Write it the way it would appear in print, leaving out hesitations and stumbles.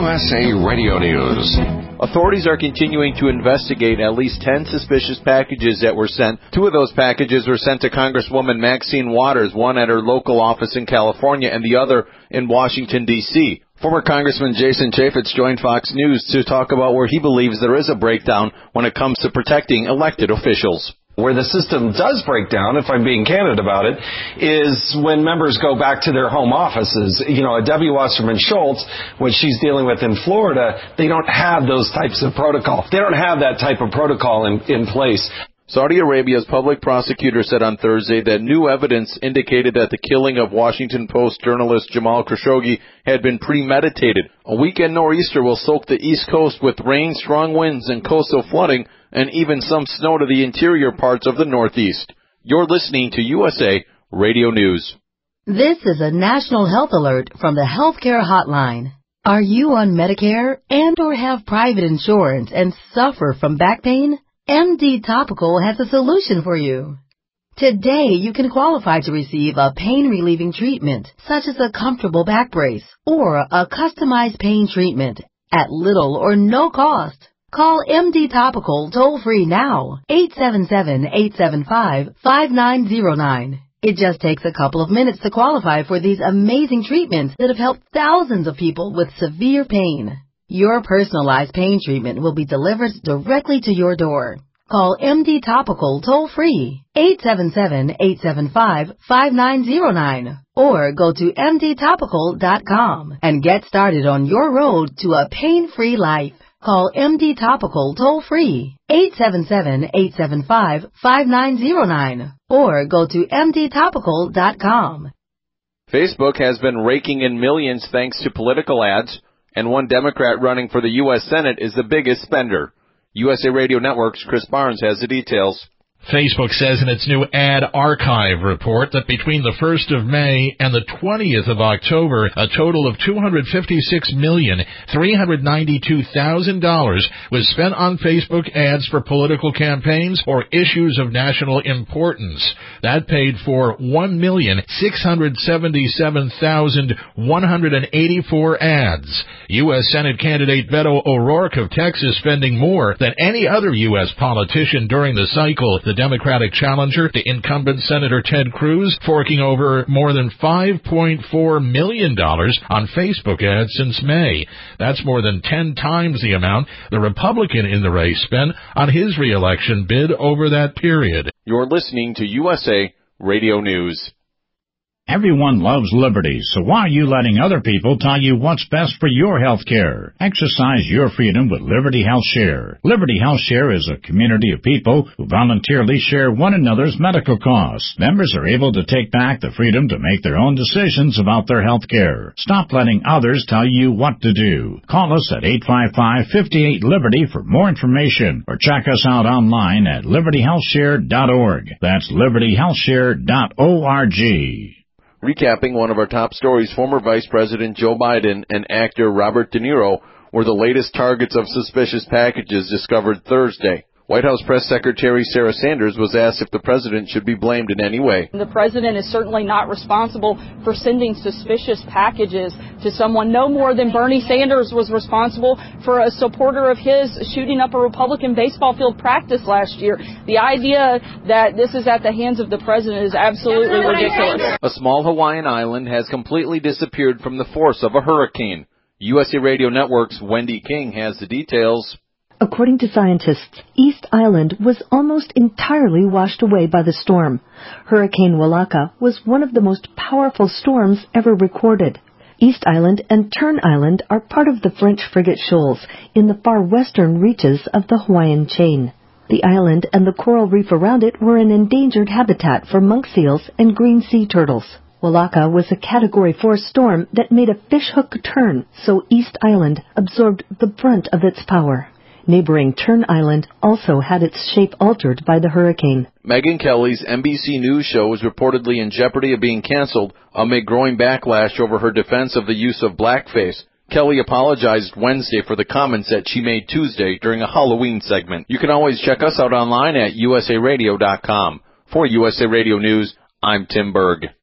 USA Radio News. Authorities are continuing to investigate at least 10 suspicious packages that were sent. 2 of those packages were sent to Congresswoman Maxine Waters, one at her local office in California and the other in Washington, D.C. Former Congressman Jason Chaffetz joined Fox News to talk about where he believes there is a breakdown when it comes to protecting elected officials. Where the system does break down, if I'm being candid about it, is when members go back to their home offices. You know, Debbie Wasserman Schultz, what she's dealing with in Florida, they don't have those types of protocol. They don't have that type of protocol in place. Saudi Arabia's public prosecutor said on Thursday that new evidence indicated that the killing of Washington Post journalist Jamal Khashoggi had been premeditated. A weekend nor'easter will soak the East Coast with rain, strong winds, and coastal flooding, and even some snow to the interior parts of the Northeast. You're listening to USA Radio News. This is a national health alert from the Healthcare Hotline. Are you on Medicare and or have private insurance and suffer from back pain? MD Topical has a solution for you. Today, you can qualify to receive a pain-relieving treatment, such as a comfortable back brace or a customized pain treatment at little or no cost. Call MD Topical toll-free now, 877-875-5909. It just takes a couple of minutes to qualify for these amazing treatments that have helped thousands of people with severe pain. Your personalized pain treatment will be delivered directly to your door. Call MD Topical toll-free, 877-875-5909, or go to mdtopical.com and get started on your road to a pain-free life. Call MD Topical toll-free, 877-875-5909, or go to mdtopical.com. Facebook has been raking in millions thanks to political ads, and one Democrat running for the U.S. Senate is the biggest spender. USA Radio Network's Chris Barnes has the details. Facebook says in its new ad archive report that between the 1st of May and the 20th of October, a total of $256,392,000 was spent on Facebook ads for political campaigns or issues of national importance. That paid for 1,677,184 ads. U.S. Senate candidate Beto O'Rourke of Texas spending more than any other U.S. politician during the cycle. The Democratic challenger to incumbent Senator Ted Cruz forking over more than $5.4 million on Facebook ads since May. That's more than 10 times the amount the Republican in the race spent on his re-election bid over that period. You're listening to USA Radio News. Everyone loves liberty, so why are you letting other people tell you what's best for your health care? Exercise your freedom with Liberty Health Share. Liberty Health Share is a community of people who voluntarily share one another's medical costs. Members are able to take back the freedom to make their own decisions about their health care. Stop letting others tell you what to do. Call us at 855-58-LIBERTY for more information, or check us out online at libertyhealthshare.org. That's libertyhealthshare.org. Recapping one of our top stories, former Vice President Joe Biden and actor Robert De Niro were the latest targets of suspicious packages discovered Thursday. White House Press Secretary Sarah Sanders was asked if the president should be blamed in any way. The president is certainly not responsible for sending suspicious packages to someone, no more than Bernie Sanders was responsible for a supporter of his shooting up a Republican baseball field practice last year. The idea that this is at the hands of the president is absolutely ridiculous. A small Hawaiian island has completely disappeared from the force of a hurricane. USA Radio Network's Wendy King has the details. According to scientists, East Island was almost entirely washed away by the storm. Hurricane Walaka was one of the most powerful storms ever recorded. East Island and Tern Island are part of the French Frigate Shoals in the far western reaches of the Hawaiian chain. The island and the coral reef around it were an endangered habitat for monk seals and green sea turtles. Walaka was a Category 4 storm that made a fishhook turn, so East Island absorbed the brunt of its power. Neighboring Tern Island also had its shape altered by the hurricane. Megyn Kelly's NBC News show is reportedly in jeopardy of being canceled amid growing backlash over her defense of the use of blackface. Kelly apologized Wednesday for the comments that she made Tuesday during a Halloween segment. You can always check us out online at usaradio.com. For USA Radio News, I'm Tim Berg.